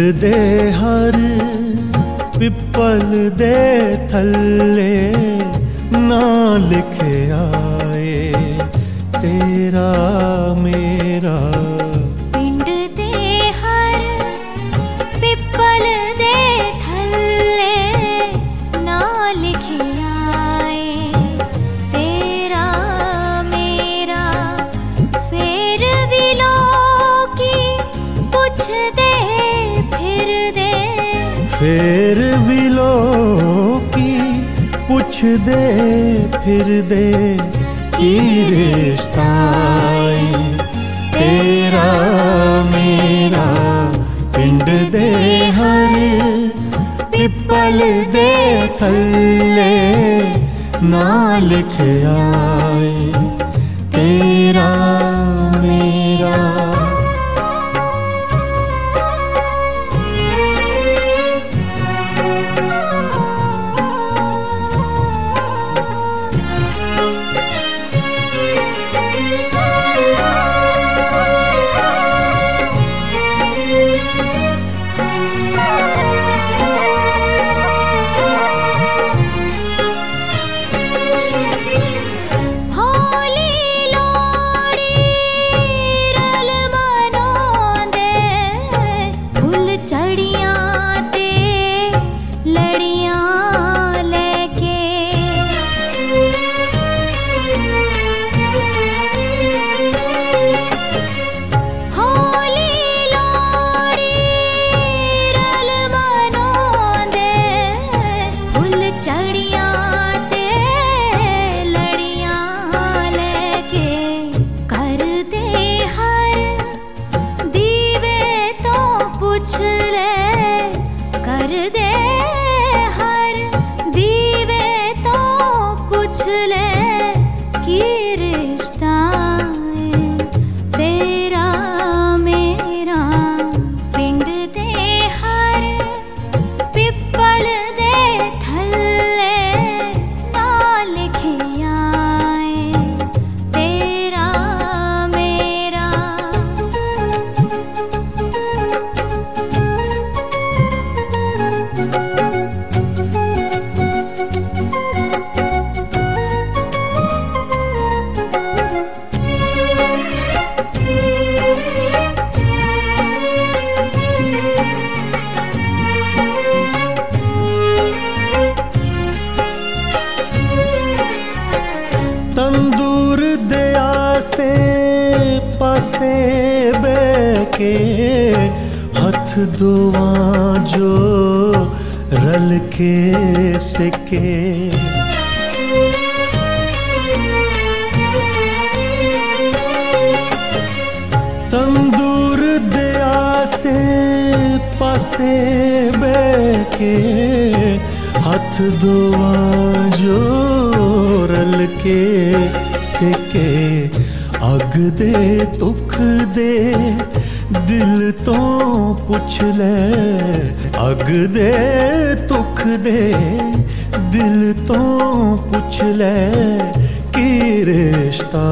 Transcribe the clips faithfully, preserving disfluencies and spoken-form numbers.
दे हर पिपल दे थल्ले ना लिखे आए तेरा मेरा। पिंड दे हर पिपल दे थल्ले ना लिखे आए तेरा मेरा। फिर भी लोकी पुछ दे फिर दे फिर भी लोकी पुछ दे फिर दे की रिश्ता तेरा मेरा। पिंड दे हर पिपल दे थल्ले ना लिखे आए तेरा मेरा। पूछ ले कर दे हर दीवे तो पूछ ले कि रिश्ता तेरा मेरा। पिंड दे हर पिपल दे थल्ले ना लिखे आए तेरा मेरा। तंदूर दया से पासे बैके हथ दुआ जो रल के सिके। तंदूर दया से पासे बैके हथ दुआ जो रल के सिके। अग दे दुख दे दिल तो पुछ ले अग दे दुख दे दिल तो पुछ ले कि रिश्ता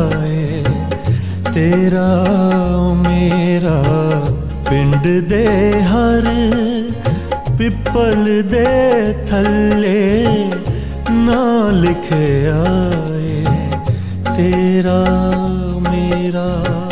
तेरा मेरा। पिंड दे हर पिपल दे थल्ले ना लिखे आए तेरा मेरा।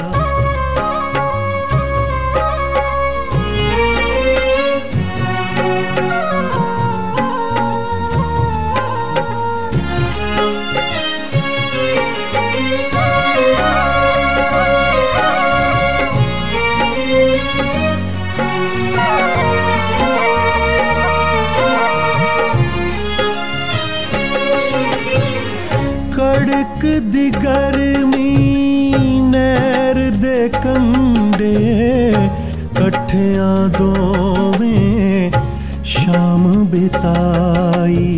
कड़क दी गर्मी नैर दे कंडे कट्ठियां दोवें शाम बिताई।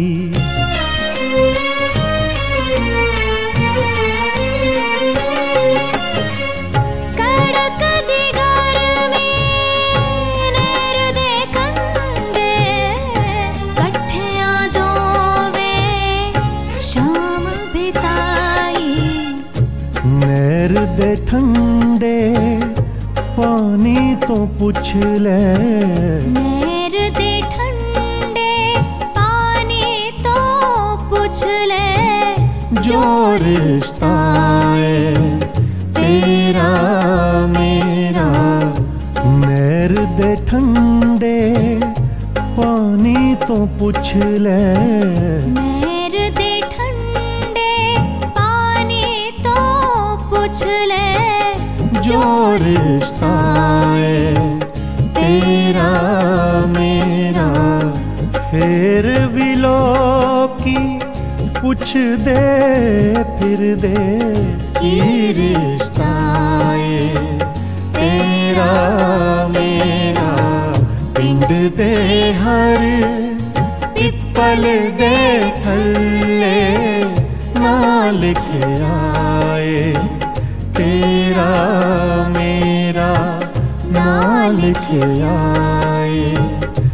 कड़क दी गर्मी नैर दे कंडे कट्ठियां दोवें शाम नैर दे ठंडे पानी तो पुछ ले। नैर दे ठंडे पानी तो पुछ ले। जो रिश्ता है तेरा मेरा, नैर दे ठंडे पानी तो पुछ ले। नैर दे ठंडे पानी तो पुछ ले। जो रिश्ता है तेरा मेरा, फिर भी लोकी पूछ दे फिर दे की रिश्ता है तेरा मेरा। पिंड दे हर पिपल दे थल्ले ना लिखे आए तेरा मेरा, ना लिखे आए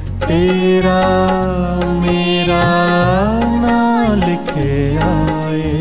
तेरा मेरा, ना लिखे आए।